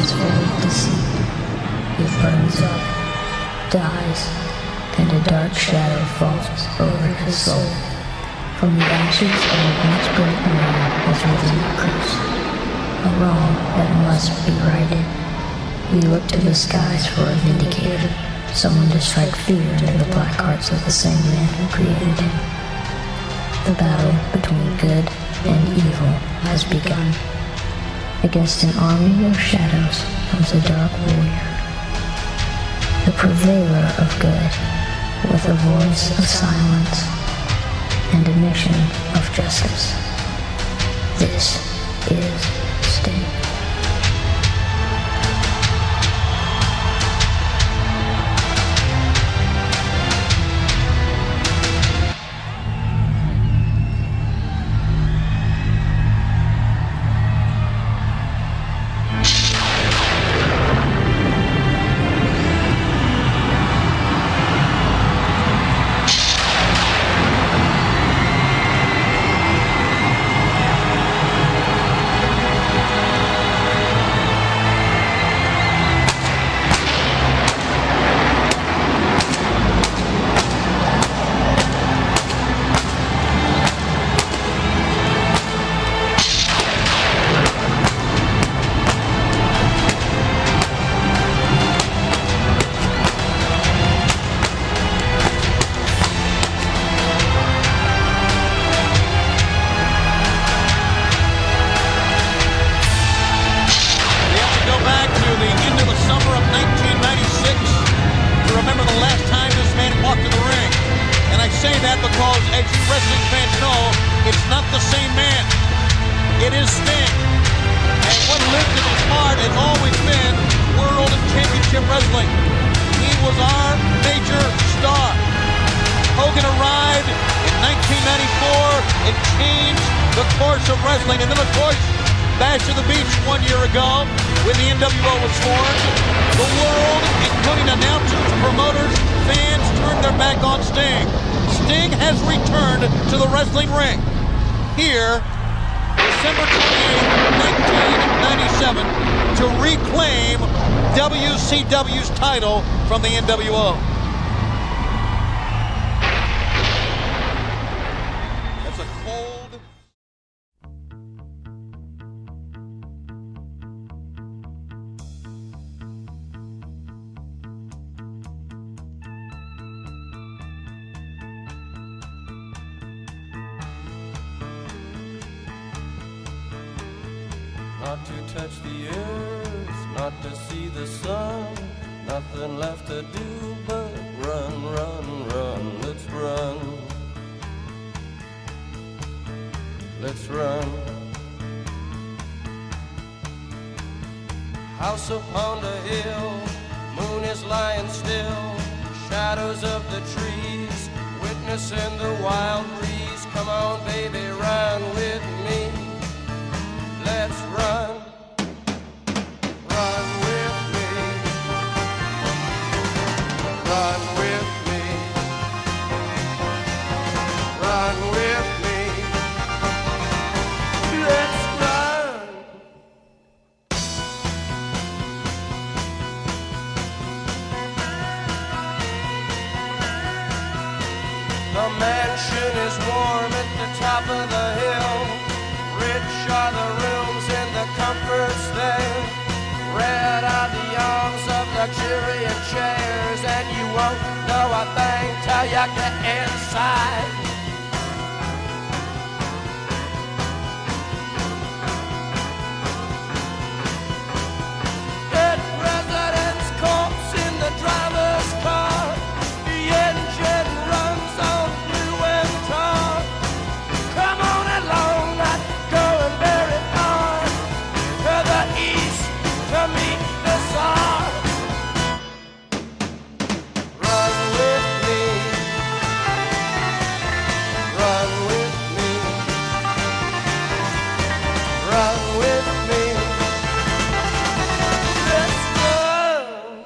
is full of deceit. He burns up, dies, and a dark shadow falls over his soul. From the ashes of a once great man is risen a curse, a wrong that must be righted. We look to the skies for a vindicator, someone to strike fear into the black hearts of the same man who created him. The battle between good and evil has begun. Against an army of shadows comes a dark warrior, the purveyor of good, with a voice of silence and a mission of justice. This is Sting. WCW's title from the NWO. That's a cold... Not to touch the earth, not to see the sun, nothing left to do but run, run, run. Let's run. Let's run. House upon the hill, moon is lying still, shadows of the trees, witnessing the wild breeze. Come on, baby, run with me. Let's run. Run with me. Run with me. Run with me. Let's run. The mansion is warm at the top of the hill. Rich are the rooms and the comforts there. Red are the arms of luxuriant chairs. And you won't know a thing till you get inside. Dead president's corpse in the driver's car. The engine runs on blue and tar. Come on along, not going very far, to the east to meet the Tsar. Run with me. Run with me. Run with me. Let's run.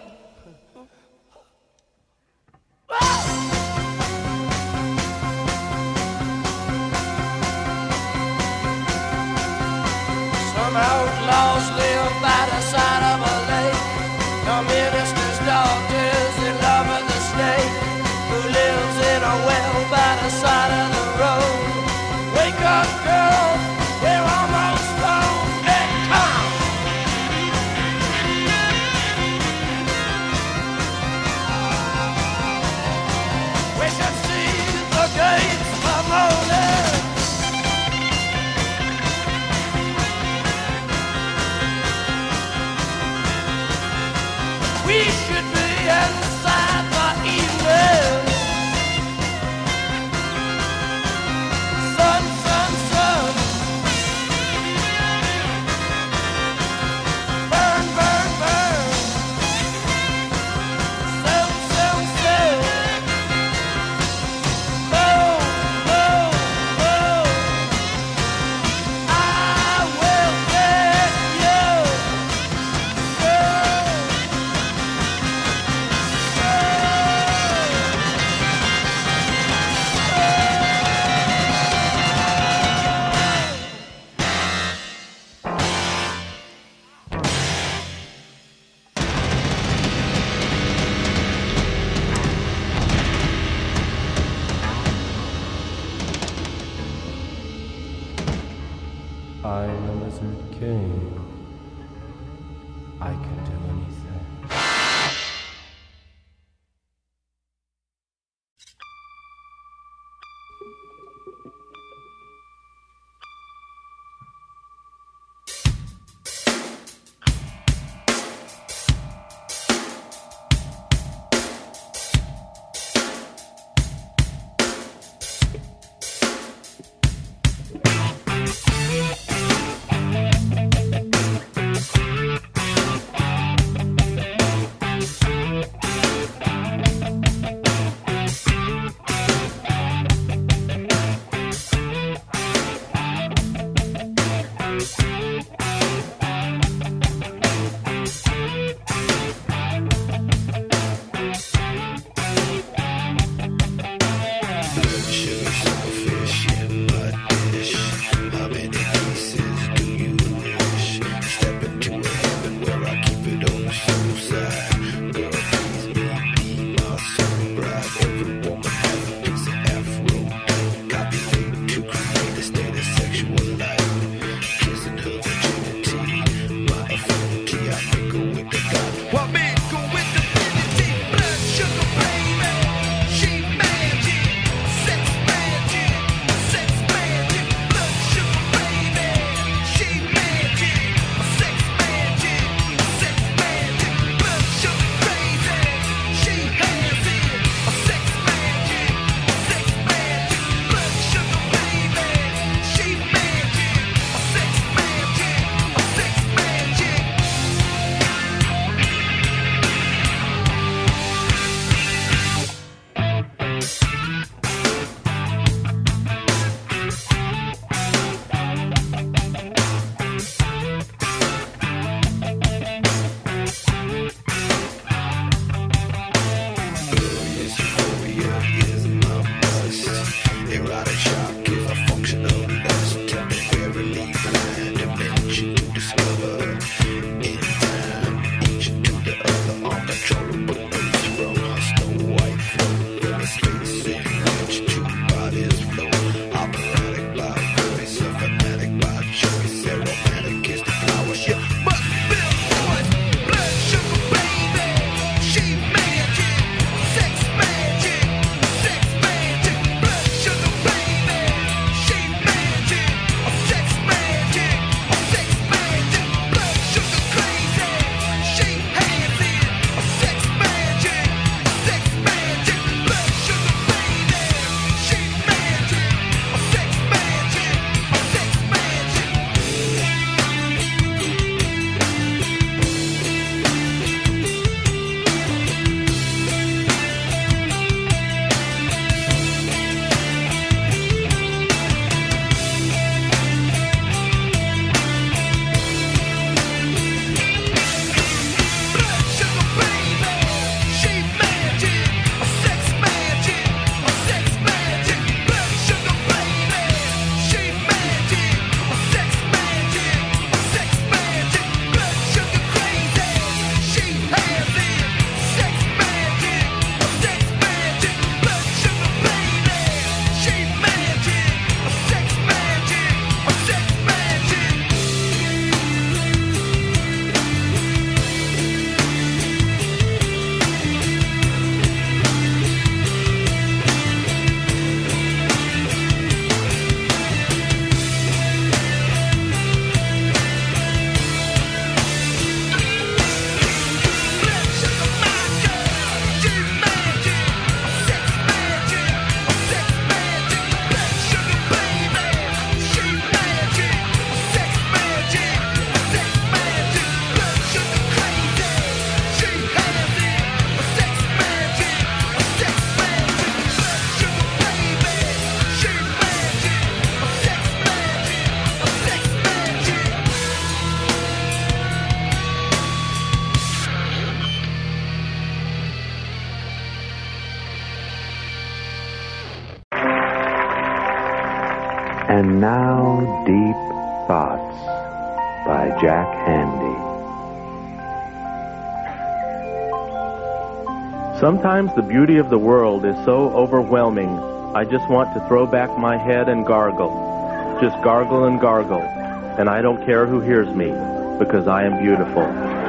Some outlaws live by the side of a a well by the side of the road. Wake up, girl, we're almost home. Hey, come! We should see the gates of morning. We should be inside the evening. Sun, sun, sun. Burn, burn, burn. Sound, sound, sound. Boom, boom, boom. I will get you. I'm a lizard king. I can do anything. And now, Deep Thoughts by Jack Handey. Sometimes the beauty of the world is so overwhelming, I just want to throw back my head and gargle. Just gargle and gargle. And I don't care who hears me, because I am beautiful.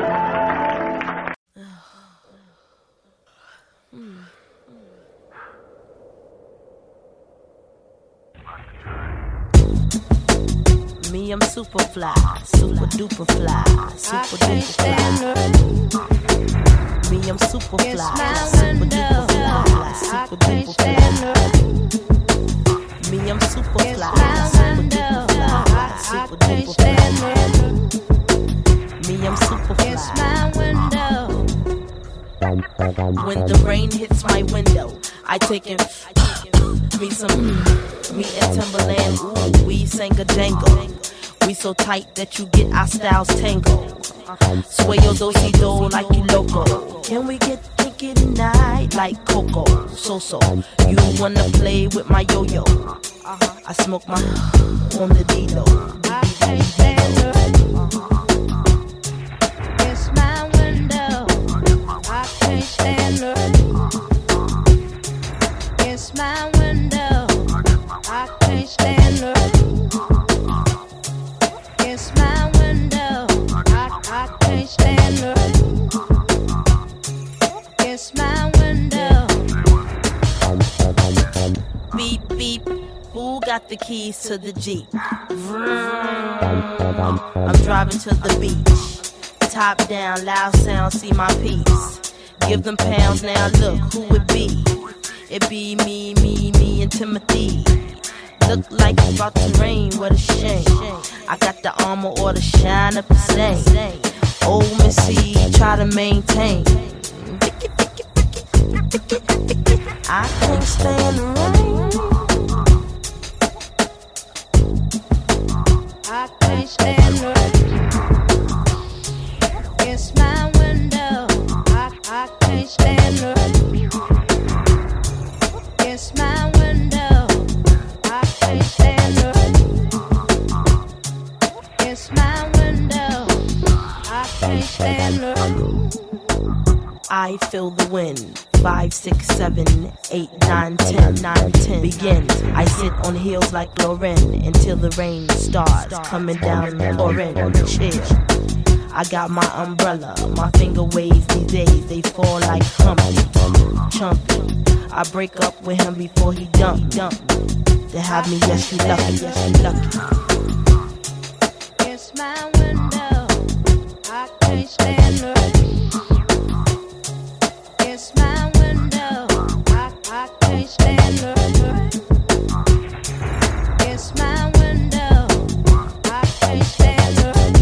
Me, I'm super fly, super duper fly, super duper fly. Me, I'm super fly, super duper fly, super duper fly. Me, I'm super fly, super duper fly, super duper fly. Me, I'm super fly. When the rain hits my window, I take it. Me and Timberland, ooh, we sang a jangle. We so tight that you get our styles tangled. Sway your do-si-do like you loco. Can we get kinky tonight like Coco? So, you wanna play with my yo-yo? I smoke my on the D-Lo. I can't stand her. It's my window. I can't stand her. It's my window. I can't stand her. It's my window. I can't stand her. It's my window. Beep, beep. Who got the keys to the Jeep? I'm driving to the beach. Top down, loud sound, see my piece. Give them pounds, now look who it be. It be me and Timothy. Look like it's about to rain, what a shame. I got the armor or the shine up the same. Old Missy, try to maintain. I can't stand the rain. I can't stand the rain. It's my window. I can't stand the rain. It's my window. I can't stand the rain. It's my window. I can't stand the rain. I feel the wind. 5, 6, 7, 8, 9, 10, 9, 10 begins. I sit on heels like Lauren until the rain starts coming down pouring on the chair. I got my umbrella, my finger waves these days, they fall like Humpty, Chumpy. I break up with him before he dump. To have me, yes, you lucky, yes, you lucky. It's my window, I can't stand the rain. It's my window, I can't stand the rain. It's my window, I can't stand the rain.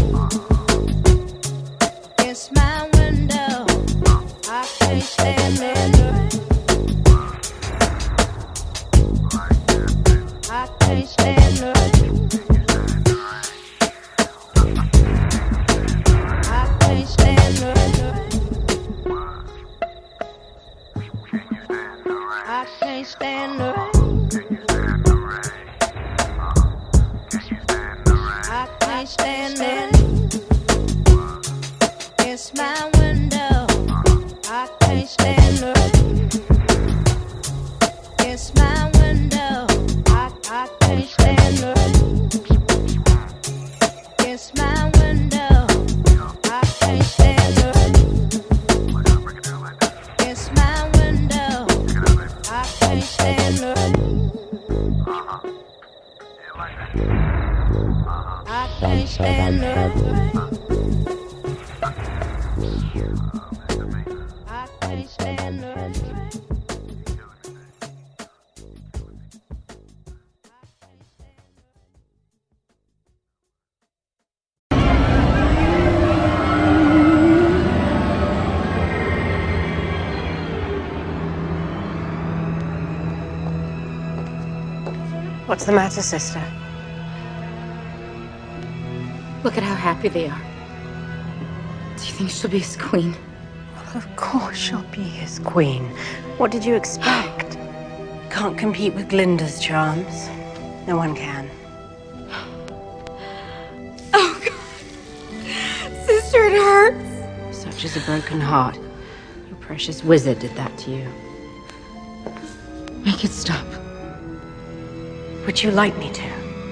It's my window, I can't stand the rain. I can't stand the rain. I can't stand the rain. I can't stand the rain. I can't stand the rain. It's my window. I can't stand the rain. It's my window. I can't stand the rain. It's my window. I can't stand the rain. It's my window. I can't stand the rain. I can't stand the rain. I can't stand the rain. What's the matter, sister? Look at how happy they are. Do you think she'll be his queen? Well, of course she'll be his queen. What did you expect? Can't compete with Glinda's charms. No one can. Sister, it hurts. Such is a broken heart. Your precious wizard did that to you. Make it stop. Would you like me to?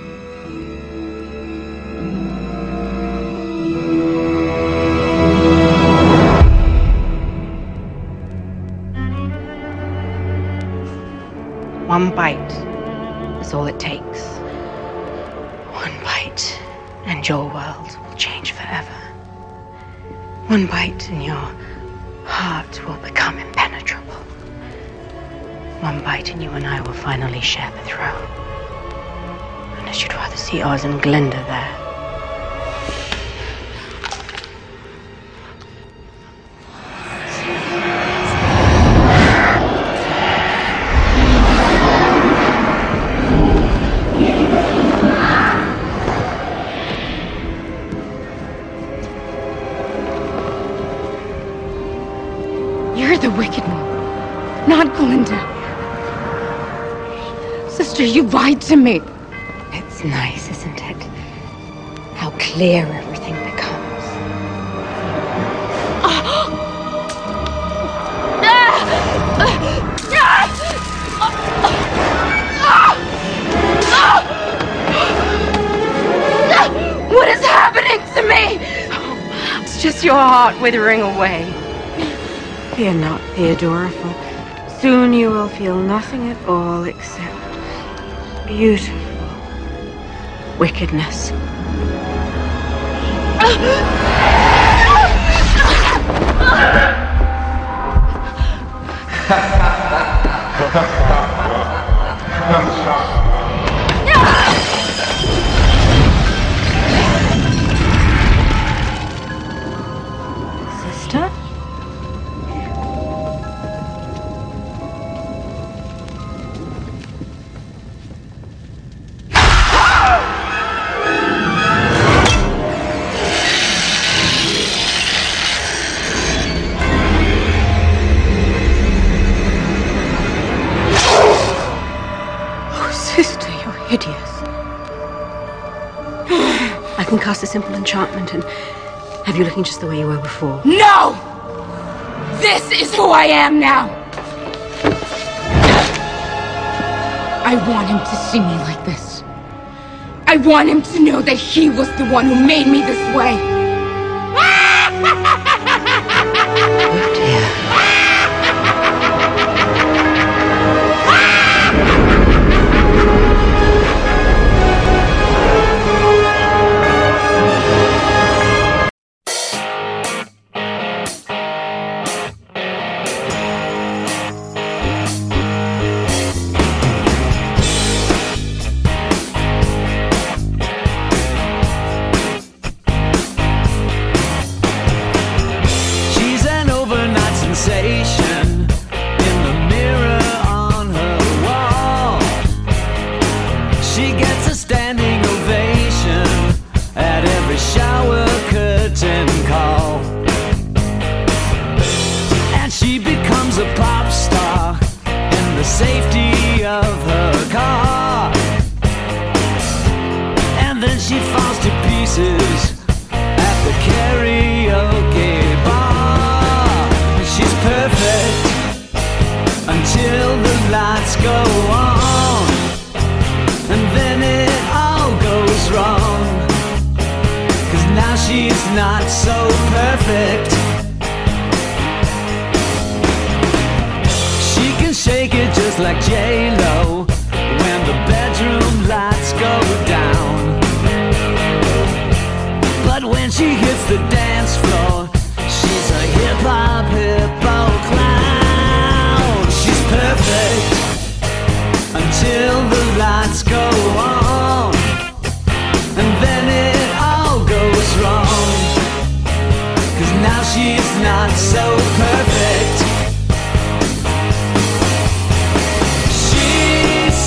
One bite is all it takes. One bite, and your world will change forever. One bite, and your heart will become impenetrable. One bite, and you and I will finally share the throne. Unless you'd rather see Oz and Glinda there. You're the wicked one, not Glinda. Sister, you lied to me. It's nice, isn't it? How clear everything becomes. What is happening to me? It's just your heart withering away. Fear not, Theodora, for soon you will feel nothing at all except beautiful wickedness. Sister? Hideous. I can cast a simple enchantment and have you looking just the way you were before. No! This is who I am now! I want him to see me like this. I want him to know that he was the one who made me this way. Oh dear. Like J-Lo when the bedroom lights go down. But when she hits the dance floor, she's a hip-hop hippo clown. She's perfect until the lights go on, and then it all goes wrong, 'cause now she's not so perfect. She's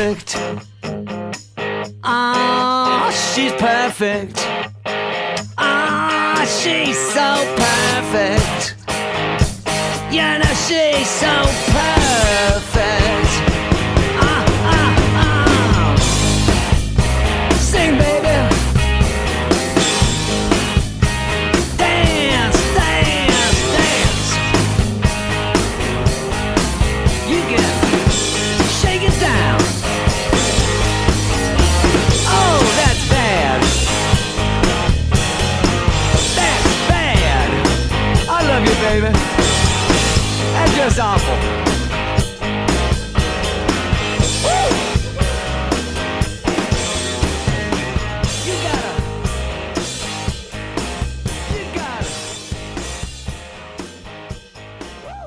perfect. Ah, she's perfect. Ah, she's so perfect. You know she's so perfect. Ah, ah, ah. Sing, baby. Dance, dance, dance. You can shake it down. Oh, that's bad. That's bad. I love you, baby. That's just awful. Woo! You gotta. Woo!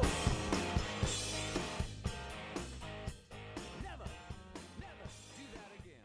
Never do that again.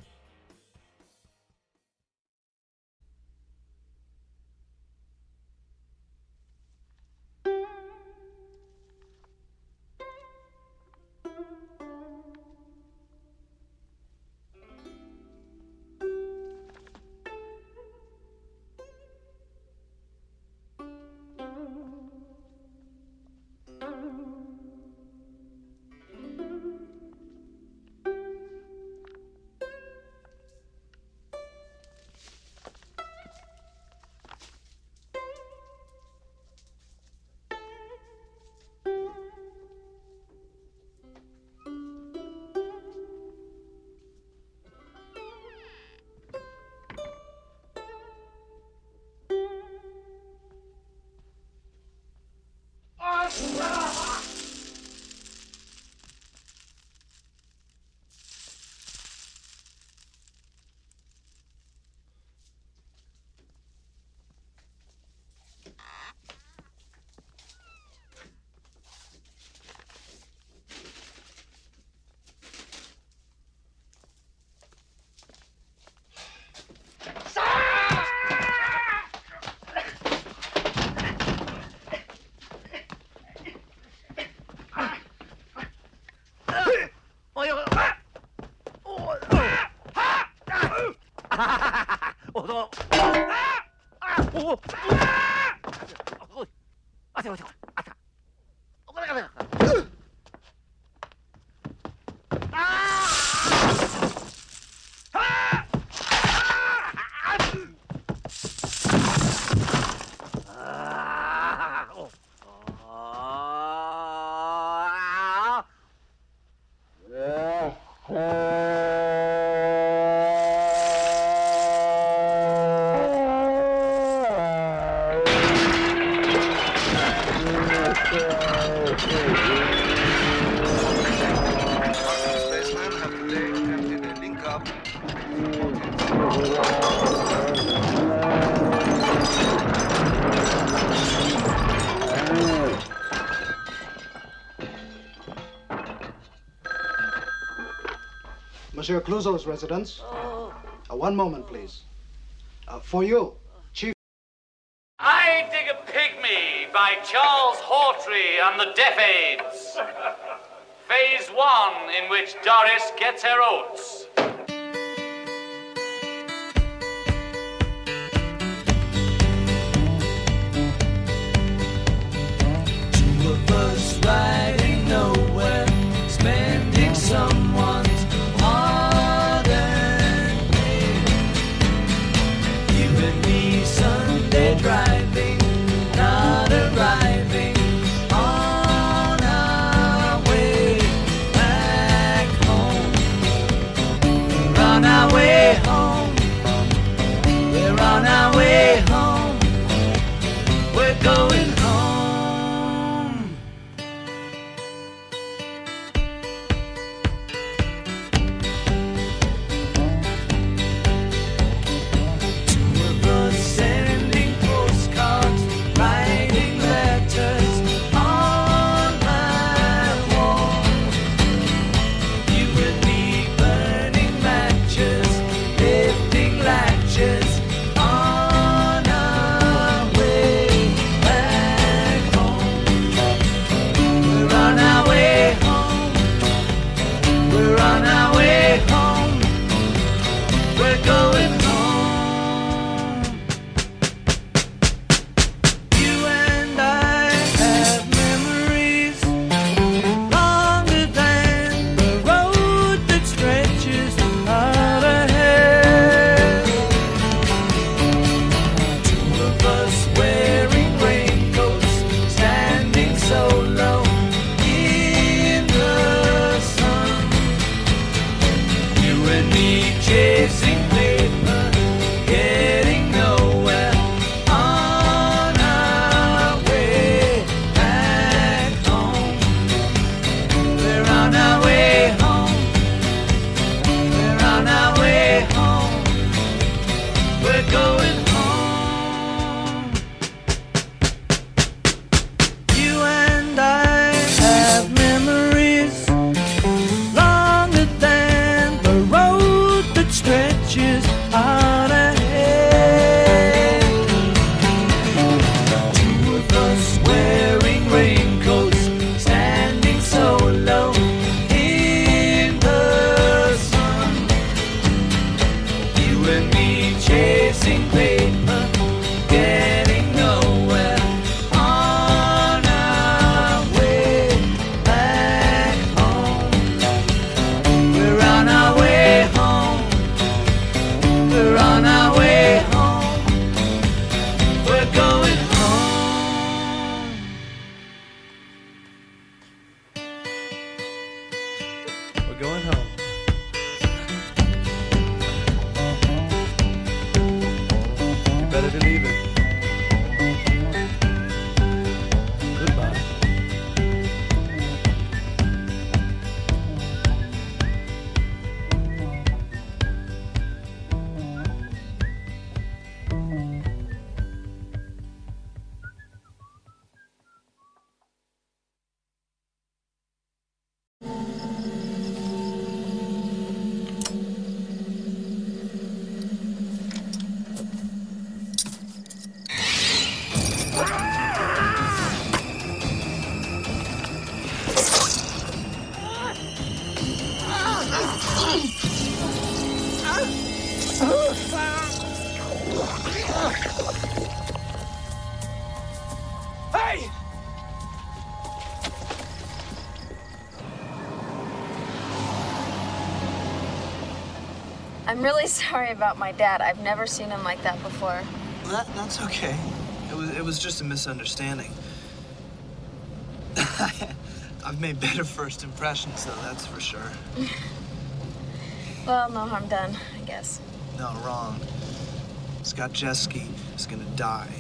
Monsieur Clouseau's residence. One moment, please. For you, Chief. I Dig a Pygmy by Charles Hawtrey and the Deaf Aids. Phase 1, in which Doris gets her oats. Two of us riding nowhere, spending someone's hard-earned day. You and me Sunday driving, not arriving on our way back home. on our way home. We're on our way home. We're going home. You and I have memories longer than the road that stretches out ahead. Two of us wearing raincoats, standing so low in the sun. You and me chasing paper, getting nowhere, on our way back home. We're on our way home. We're on our way home. We're going home. We're going home. You better believe it. Goodbye. Hey! I'm really sorry about my dad. I've never seen him like that before. That's okay. It was just a misunderstanding. I've made better first impressions, though, that's for sure. Well, no harm done, I guess. No, wrong. Scott Jeske is gonna die.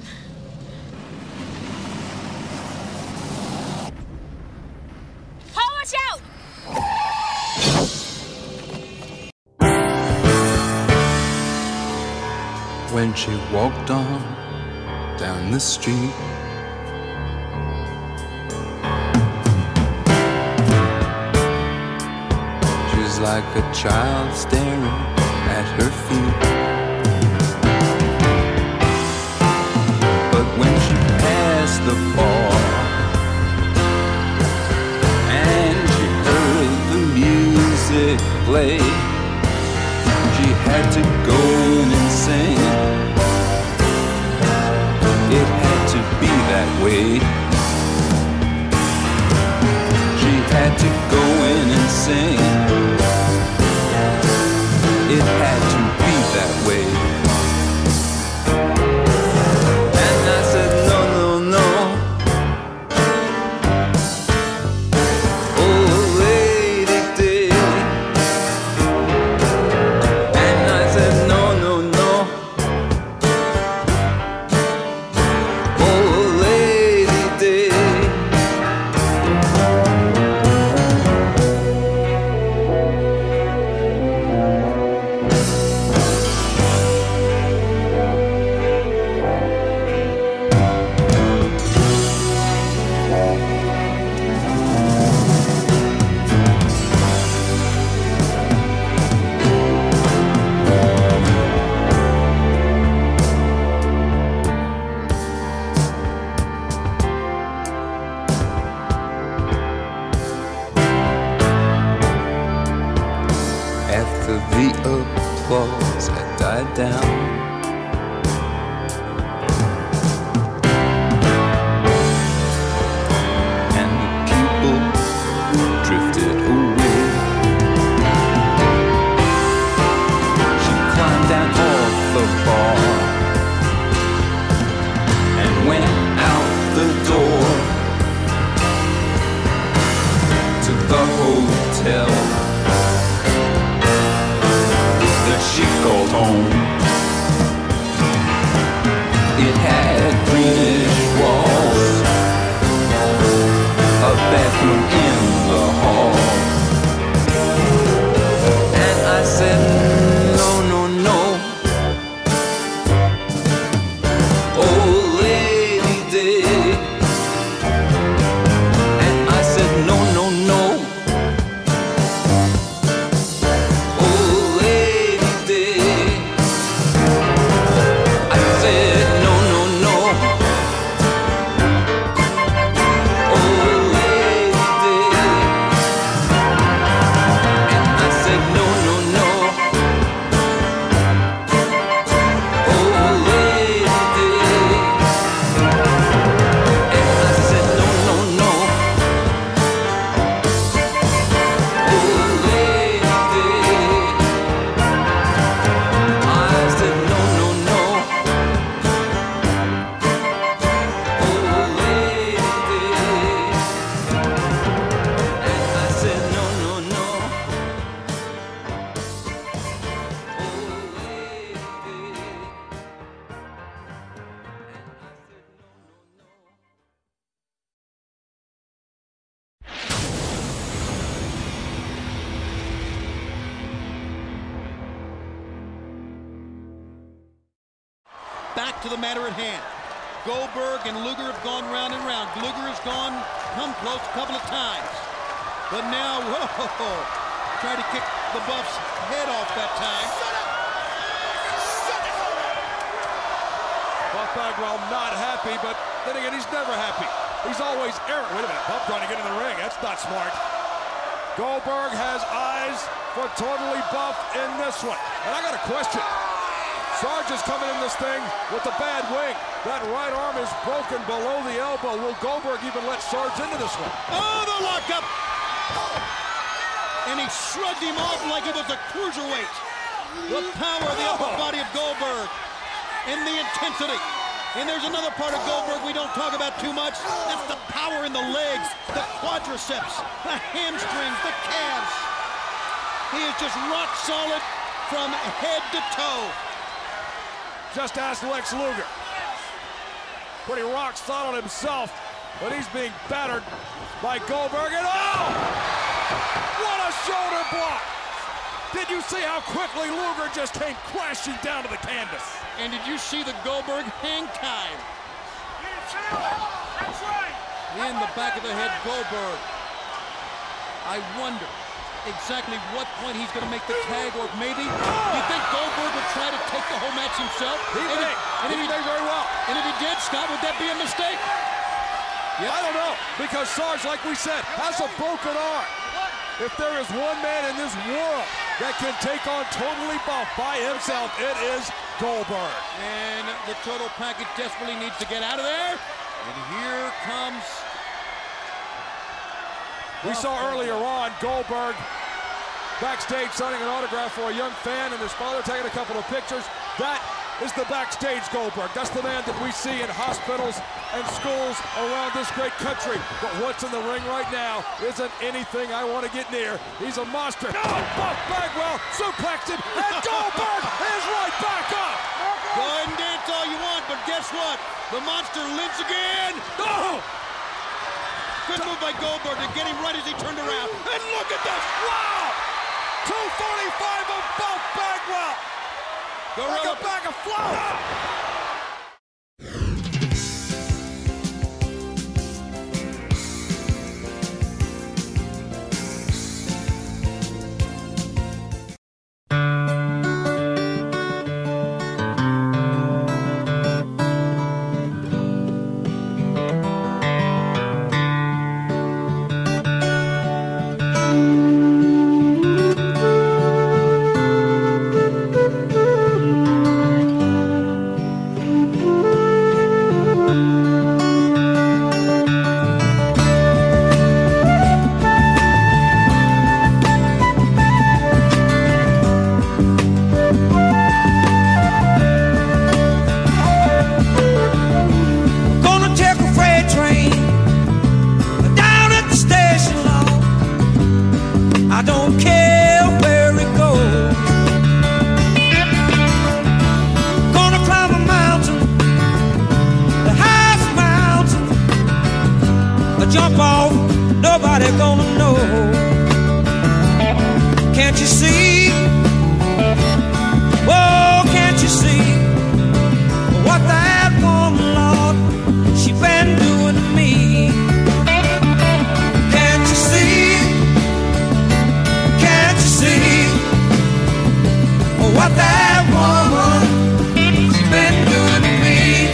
Paul, watch out! When she walked on down the street, she's like a child staring at her feet. But when she passed the bar and she heard the music play, she had to go in and sing. It had to be that way. She had to go in and sing. It had to be that way. And I said, no, no, no. Oh, lady day. And I said, no, no, no. Oh, lady day. After the applause had died down, and the people drifted away, she climbed down off the bar and went out the door to the hotel she called home. It had greenish walls, a bathroom in the hall, back to the matter at hand. Goldberg and Luger have gone round and round. Luger has come close a couple of times. But now, whoa, tried to kick the Buff's head off that time. Buff Bagwell not happy, but then again, he's never happy. He's always errant. Wait a minute, Buff trying to get in the ring. That's not smart. Goldberg has eyes for Totally Buff in this one. And I got a question. Sarge is coming in this thing with a bad wing. That right arm is broken below the elbow. Will Goldberg even let Sarge into this one? Oh, the lockup! And he shrugged him off like he was a cruiserweight. The power of the upper body of Goldberg and the intensity. And there's another part of Goldberg we don't talk about too much. That's the power in the legs, the quadriceps, the hamstrings, the calves. He is just rock solid from head to toe. Just ask Lex Luger. Pretty rock solid himself, but he's being battered by Goldberg. And oh! What a shoulder block! Did you see how quickly Luger just came crashing down to the canvas? And did you see the Goldberg hang time? That's right. In the back of the head, Goldberg. I wonder exactly what point he's going to make the tag, or maybe do you think Goldberg would try to take the whole match himself? He may very well. And if he did, Scott, would that be a mistake? Yeah, I don't know, because Sarge, like we said, has a broken arm. If there is one man in this world that can take on Totally Buff by himself, it is Goldberg. And the Total Package desperately needs to get out of there. And here comes... We saw earlier on Goldberg backstage signing an autograph for a young fan and his father taking a couple of pictures. That is the backstage Goldberg. That's the man that we see in hospitals and schools around this great country. But what's in the ring right now isn't anything I want to get near. He's a monster. No! Buff Bagwell suplexed him, and Goldberg is right back up! Go ahead and dance all you want, but guess what? The monster lives again! No! Good move by Goldberg to get him right as he turned around. And look at this! Wow! 245 of Buff Bagwell! Like a bag of flour! Jump off, nobody gonna know. Can't you see? Oh, can't you see what that woman, Lord, she been doing to me? Can't you see? Can't you see what that woman, she been doing to me?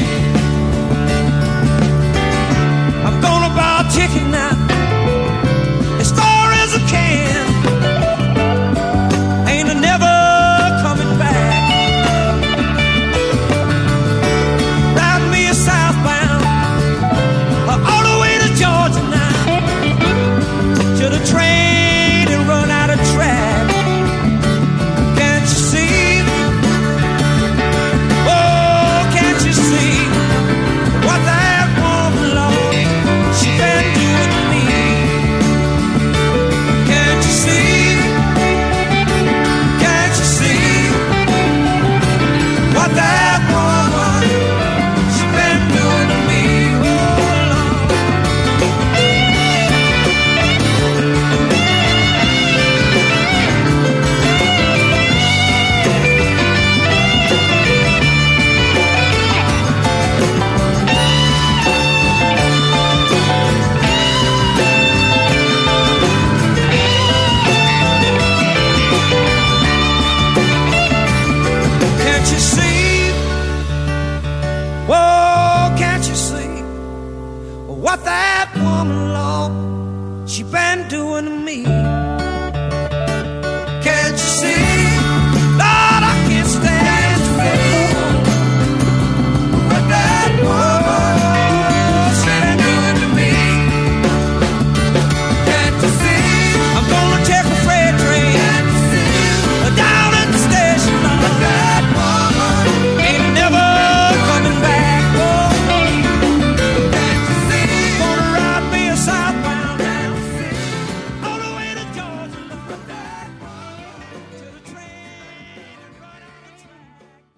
I'm gonna buy a ticket now, as far as I can. Ain't I never coming back. Ride me a southbound, all the way to Georgia now, till the train and run out of track. Can't you see? Oh, can't you see what that woman, Lord, she been doing to me? Can't you see? Can't you see what that woman, she been doing to me? Oh, Lord. doing to me? Can't you see? Lord, I can't stand to feel what that woman said doing to me. Can't you see? I'm gonna check a freight train down at the station. Lord, that woman ain't never coming back. Oh, can't you see? Gonna ride me a southbound down the city all the way to Georgia. Lord, that woman to the train and right on the track.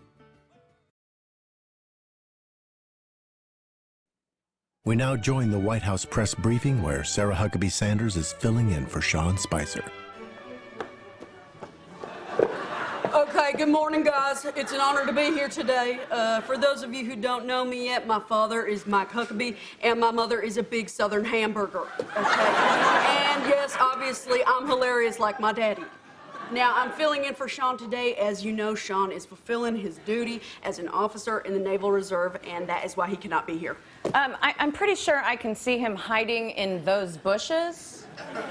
We now join the White House press briefing where Sarah Huckabee Sanders is filling in for Sean Spicer. Okay, good morning, guys. It's an honor to be here today. For those of you who don't know me yet, my father is Mike Huckabee, and my mother is a big Southern hamburger, okay? And yes, obviously, I'm hilarious like my daddy. Now, I'm filling in for Sean today. As you know, Sean is fulfilling his duty as an officer in the Naval Reserve, and that is why he cannot be here. I'm pretty sure I can see him hiding in those bushes.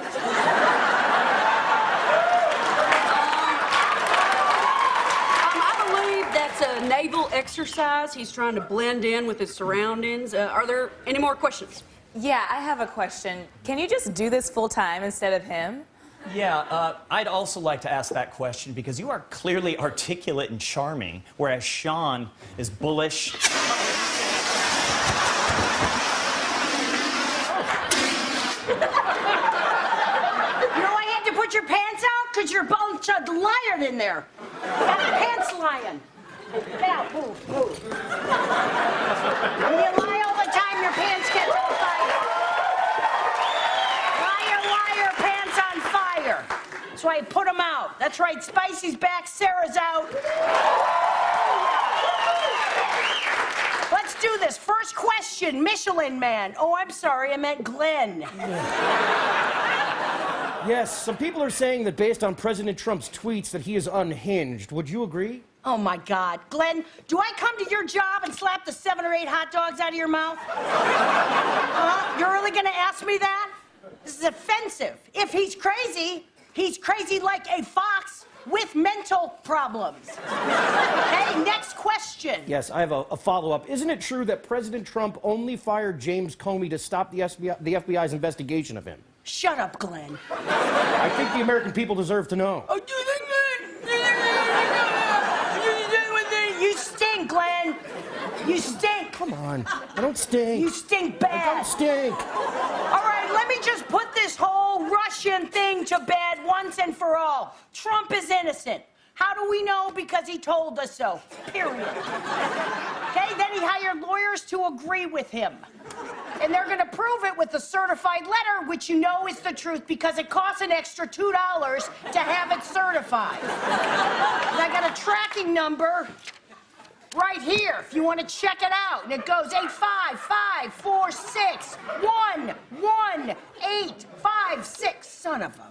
I believe that's a naval exercise. He's trying to blend in with his surroundings. Are there any more questions? Yeah, I have a question. Can you just do this full time instead of him? Yeah, I'd also like to ask that question because you are clearly articulate and charming, whereas Sean is bullish. You know, I had to put your pants out because you're a bunch of liars in there. Got the pants lying. Get out, move, move. When you lie all the time, your pants get on fire. Liar, liar, pants on fire. That's why I put them out. That's right, Spicy's back, Sarah's out. Let's do this. First question, Michelin Man. Oh, I'm sorry, I meant Glenn. Yes, some people are saying that based on President Trump's tweets that he is unhinged. Would you agree? Oh, my God. Glenn, do I come to your job and slap the 7 or 8 hot dogs out of your mouth? You're really going to ask me that? This is offensive. If he's crazy like a fox with mental problems. Okay, next question. Yes, I have a follow-up. Isn't it true that President Trump only fired James Comey to stop the FBI's investigation of him? Shut up, Glenn. I think the American people deserve to know. Oh, you stink, Glenn. You stink. Come on. I don't stink. You stink bad. I don't stink. All right, let me just put this whole Russian thing to bed once and for all. Trump is innocent. How do we know? Because he told us so. Period. Okay, then he hired lawyers to agree with him. And they're going to prove it with a certified letter, which you know is the truth because it costs an extra $2 to have it certified. And I got a tracking number right here if you want to check it out. And it goes 855-461-11856. Son of a...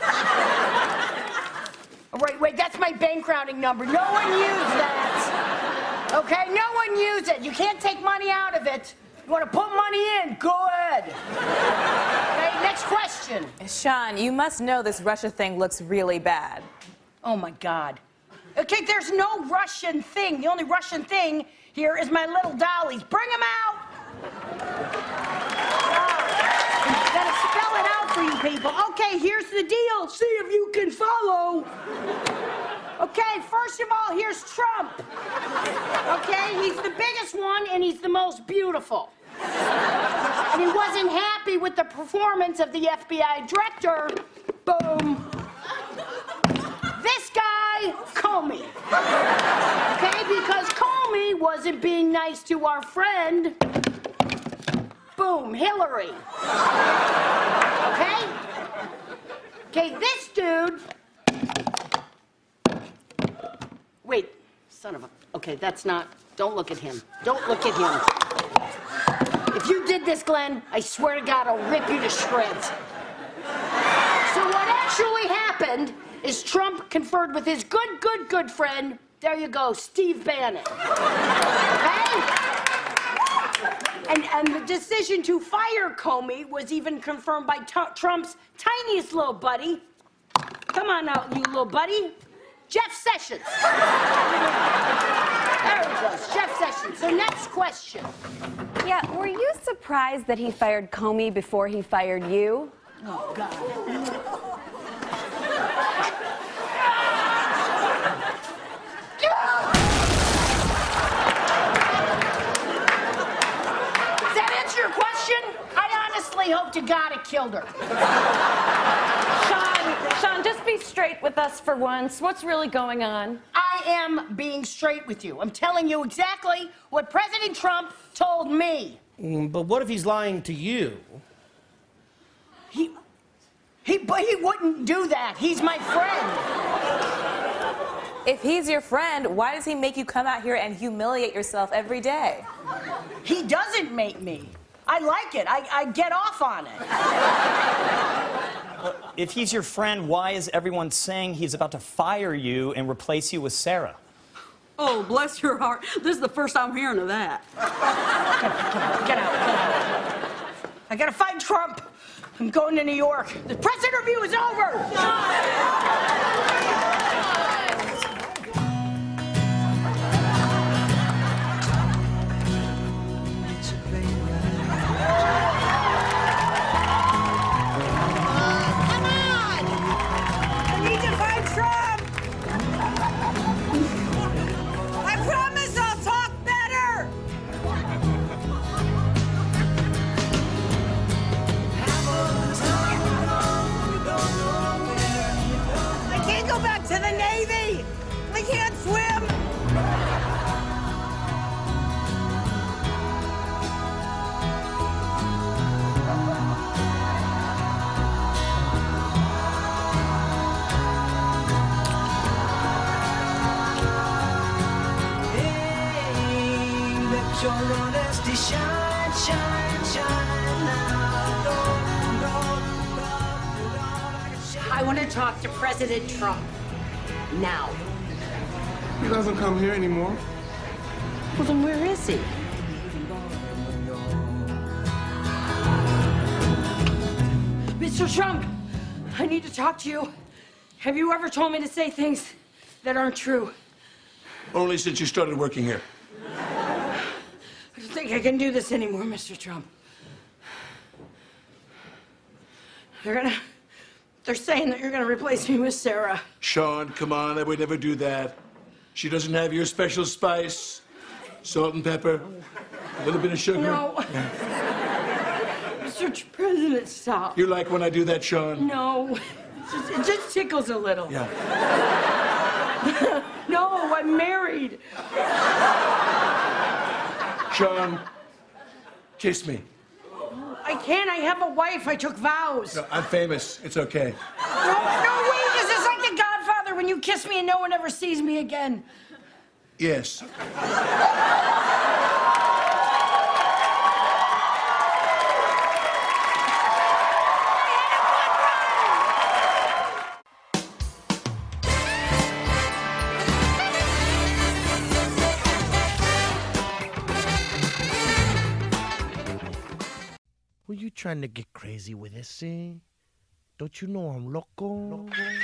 Oh, wait, that's my bank routing number. No one used that. Okay, no one used it. You can't take money out of it. You want to put money in, go ahead. Okay, next question. Sean, you must know this Russia thing looks really bad. Oh, my God. Okay, there's no Russian thing. The only Russian thing here is my little dollies. Bring them out. Gotta spell it out for you people. Okay, here's the deal. See if you can follow. Okay, first of all, here's Trump. Okay, he's the biggest one and he's the most beautiful. And he wasn't happy with the performance of the FBI director. Boom. This guy, Comey. Okay, because Comey wasn't being nice to our friend. Boom, Hillary. Okay? Okay, this dude. Wait, son of a... Okay, that's not... Don't look at him. Don't look at him. If you did this, Glenn, I swear to God, I'll rip you to shreds. So what actually happened is Trump conferred with his good friend, there you go, Steve Bannon. Okay? And the decision to fire Comey was even confirmed by Trump's tiniest little buddy. Come on out, you little buddy. Jeff Sessions. There he goes, Jeff Sessions. So next question. Yeah, were you surprised that he fired Comey before he fired you? Oh, God. Does that answer your question? I honestly hope to God it killed her. Sean, just be straight with us for once. What's really going on? I am being straight with you. I'm telling you exactly what President Trump told me. But what if he's lying to you? But he wouldn't do that. He's my friend. If he's your friend, why does he make you come out here and humiliate yourself every day? He doesn't make me. I like it. I get off on it. If he's your friend, why is everyone saying he's about to fire you and replace you with Sarah? Oh, bless your heart. This is the first I'm hearing of that. Get out. I gotta fight Trump. I'm going to New York. The press interview is over. I want to talk to President Trump. Now. He doesn't come here anymore. Well, then where is he? Mr. Trump, I need to talk to you. Have you ever told me to say things that aren't true? Only since you started working here. I don't think I can do this anymore, Mr. Trump. They're saying that you're gonna replace me with Sarah. Sean, come on, I would never do that. She doesn't have your special spice. Salt and pepper, a little bit of sugar. No. Mr. President, stop. You like when I do that, Sean? No. It just tickles a little. Yeah. No, I'm married. Sean, kiss me. I can't. I have a wife. I took vows. No, I'm famous. It's okay. No, wait. Is this like The Godfather when you kiss me and no one ever sees me again? Yes. Were you trying to get crazy with this, eh? Don't you know I'm loco?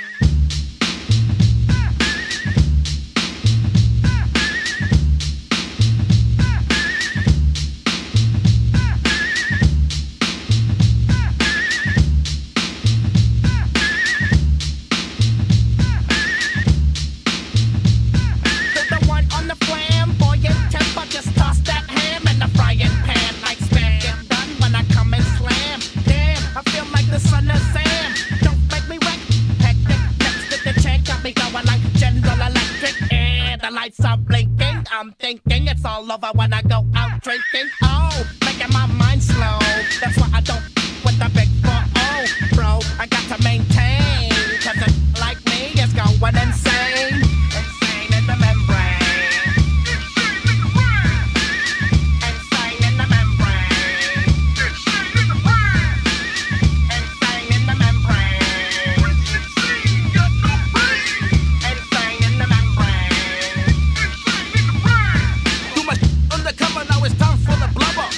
I'm thinking it's all over when I go out drinking. Oh, making my mind slow. That's why I don't with the big 4-0, bro. I got to maintain, cause a like me is going insane. Insane in the membrane. Insane in the membrane. Insane in the brain. Insane in the membrane. Insane in the membrane. Undercover, now it's time for the blubber.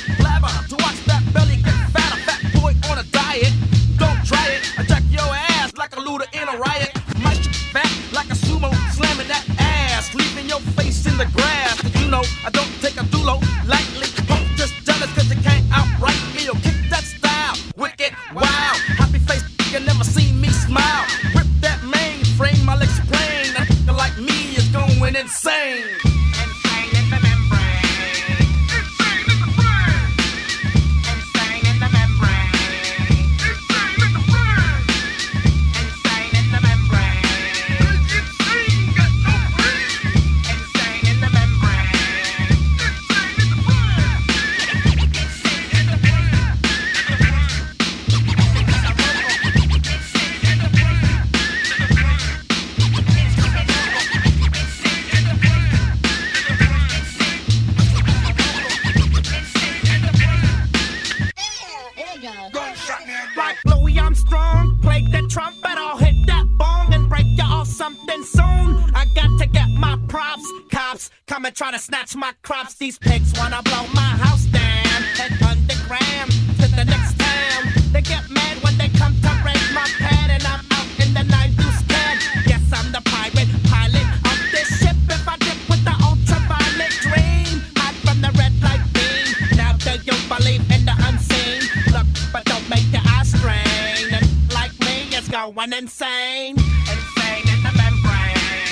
try to snatch my crops. These pigs wanna blow my house down. Head underground to the next town. They get mad when they come to raid my pad, and I'm out in the 9-10. Yes, I'm the pirate pilot of this ship. If I dip with the ultraviolet dream, hide from the red light beam. Now do you believe in the unseen? Look, but don't make your eyes strain. And like me, it's going insane. Insane in the membrane.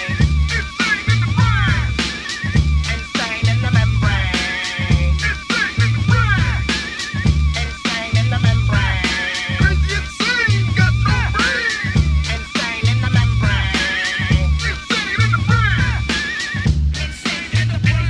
Insane in the membrane. Insane in the membrane. Crazy insane, got no brain. Insane in the membrane. Insane in the brain. Insane in the brain.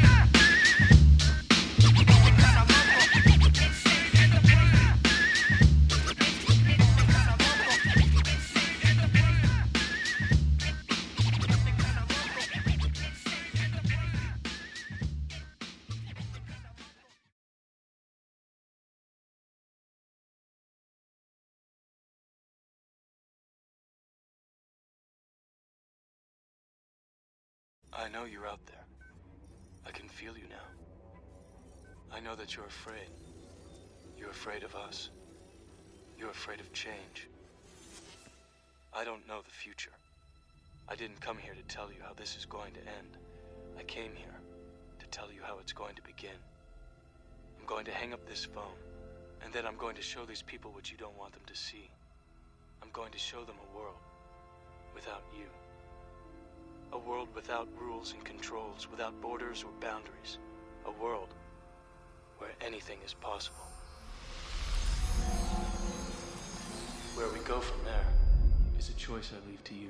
I know you're out there. I can feel you now. I know that you're afraid. You're afraid of us. You're afraid of change. I don't know the future. I didn't come here to tell you how this is going to end. I came here to tell you how it's going to begin. I'm going to hang up this phone, and then I'm going to show these people what you don't want them to see. I'm going to show them a world without you. A world without rules and controls, without borders or boundaries. A world where anything is possible. Where we go from there is a choice I leave to you.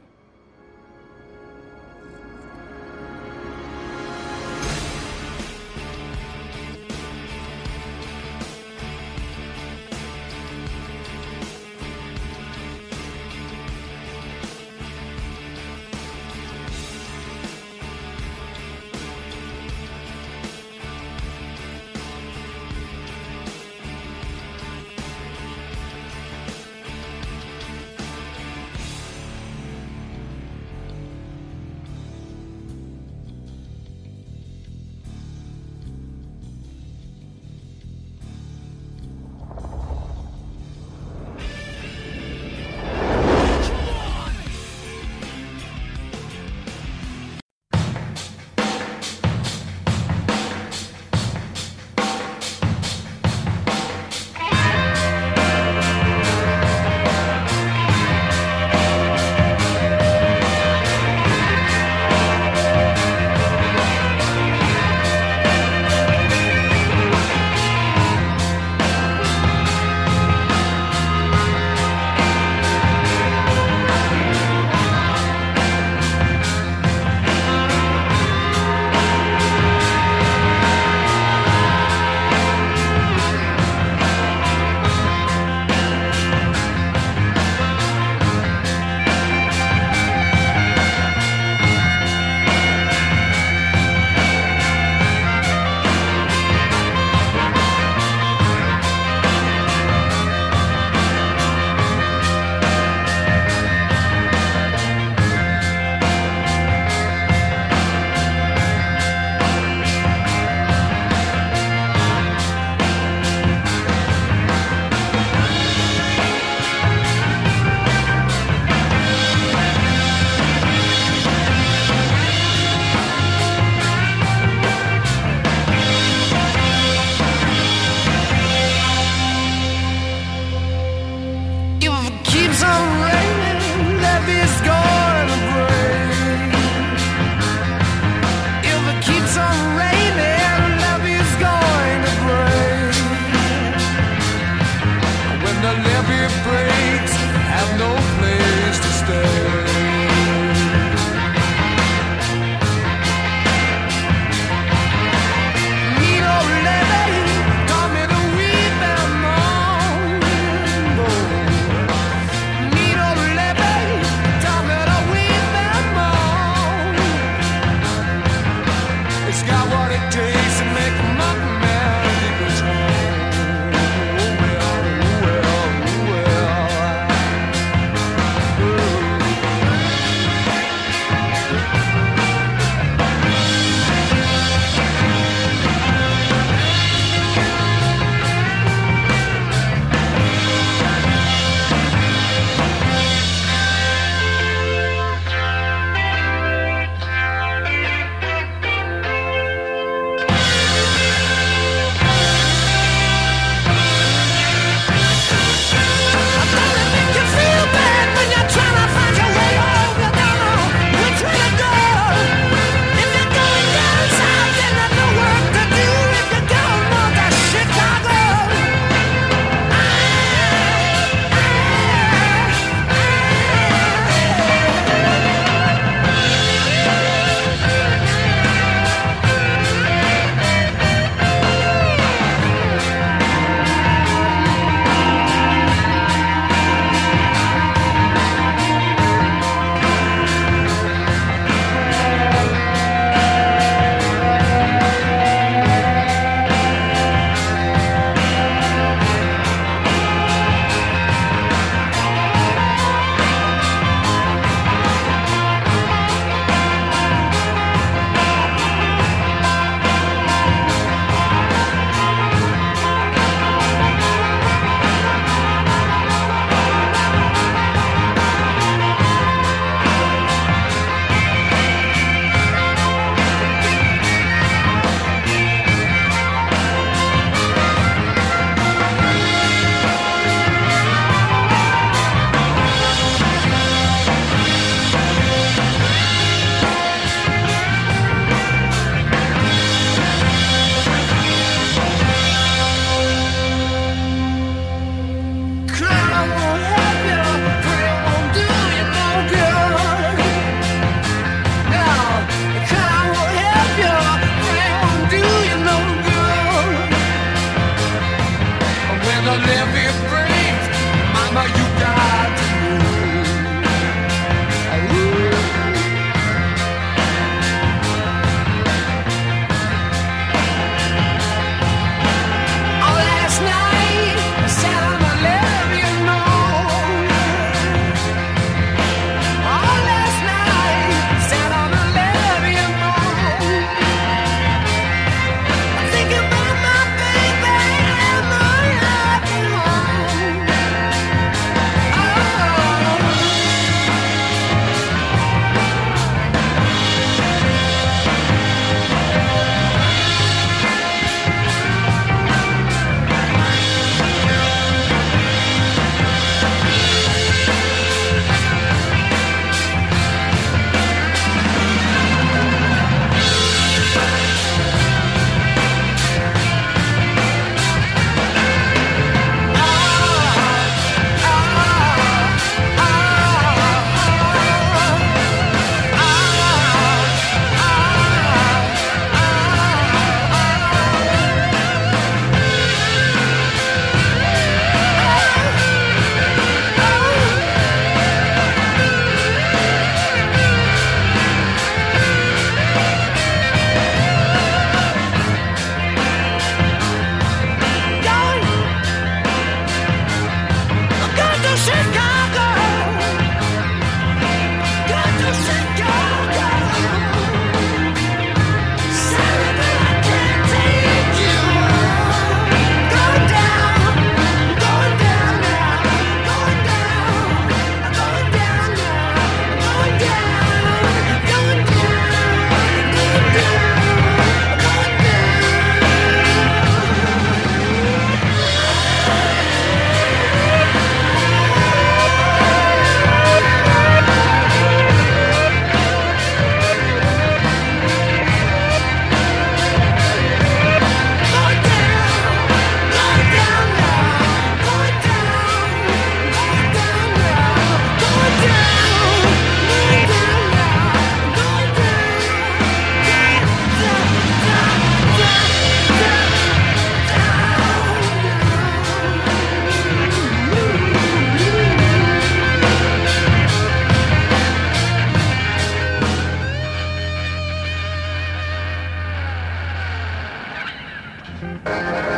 Thank you.